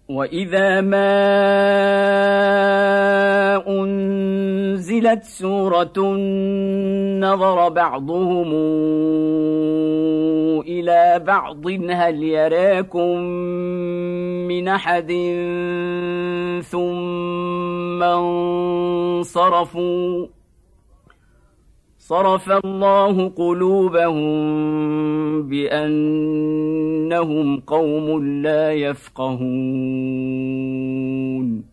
وإذا ما أنزلت سورة نظر بعضهم إلى بعض هل يراكم من أحد ثم انصرفوا صرف الله قلوبهم بأنهم قوم لا يفقهون